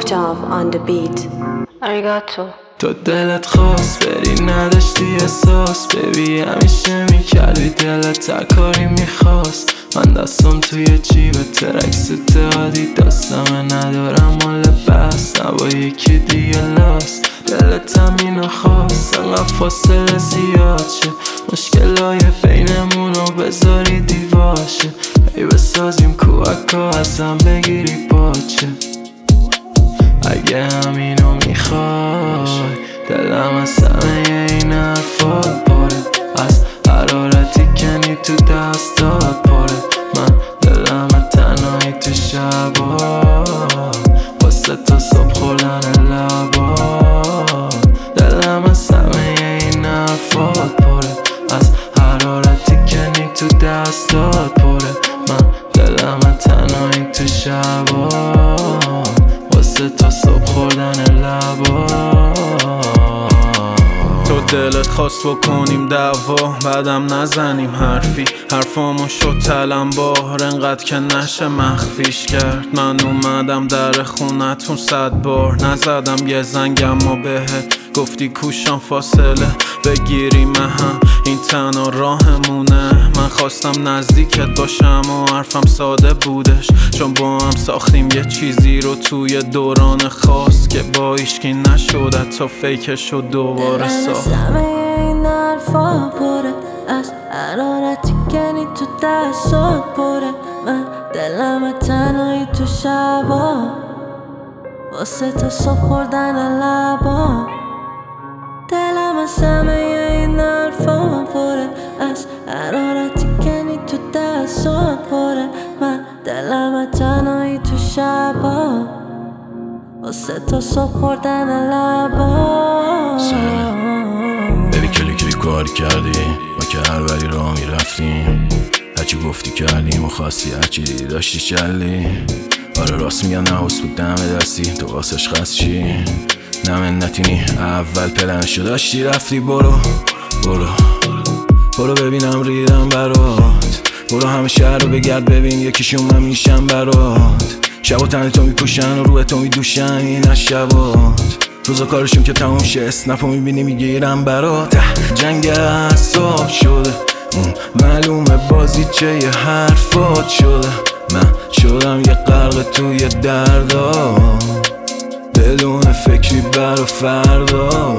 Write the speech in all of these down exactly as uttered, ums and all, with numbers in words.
Octave on the beat. Arigato. تو دلت خواست بری نداشتی احساس، ببی همیشه میکردی دلت تکاری میخواست. من دستم توی جیب ترک سوت عادی دستمه ندارم مال بس، نبا یکی دیگه لاست. دلت همینو خواست انقدر فاصله زیاد شه، مشکلای بینمونو بذاری دیواشه. ای بسازیم کوهکا ازم بگیری پاچه. اگه همینو میخوای دلم از همه این حرفات پاره، از حرارتی کنی تو دستات پاره. من دلم تنهایی تو شبا واسه تا صبح خوردن لبا. دلم از همه این حرفات پاره، از حرارتی کنی تو دستات پاره. من دلم تنهایی تو شبا واسه تا صبح خوردن لبا. تو دلت خواست بکنیم دعوا بعدم نزنیم حرفی، حرفامو شد تلمبار انقدر که نشه مخفیش کرد. من اومدم در خونتون صد بار نزدم یه زنگ، اما بهت گفتی کوشم فاصله بگیریم هم این تنها راهمونه. من خواستم نزدیکت باشم و حرفم ساده بودش، چون با هم ساختیم یه چیزی رو توی دوران خاص که با ایشکی نشد حتی فیکش رو دوباره ساخت. همه این حرفا پره، از حرارتی کنی تو دستات پره. من دلم تنهایی تو شبا واسه تا صبح خوردن لبا. دلم از همه این حرفا پره، از حرارتی کنی تو دستات پره. من دلم تنهایی تو شبا واسه تا صبح خوردن لبا. ببین کلی کلی کاری کردی ما که هر بری راه میرفتیم، هرچی گفتی کردیم و خواستی هرچی داشتی چلی. آره راست میگن نحوس بود دم دستی تو واسش خست چی نه منتینی اول پلنشو داشتی رفتی. برو برو برو ببینم ریدم برات، برو همه شهر رو بگرد ببین یکیشون من میشم برات. شبا تن تو میپوشن و روی تو میدوشن این از شبات، روزا کارشون که تموم شه اسنپو میبینی میگیرم برات. جنگ اعصاب شده معلومه بازی چه یه حرفات شده. من شدم یه غرق توی دردا بدون فکری برا فردا.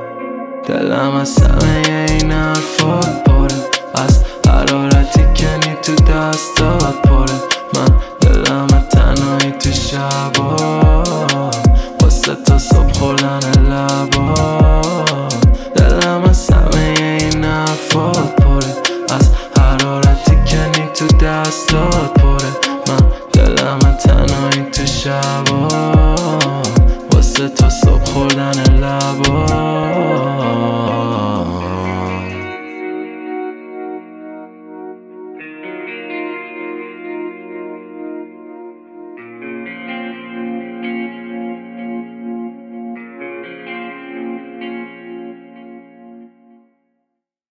دلم از همه این حرفات پاره، از حرارتی کنی تو دستات پاره. من دلم تنهایی تو شبا واسه تا صبح خوردن لبا.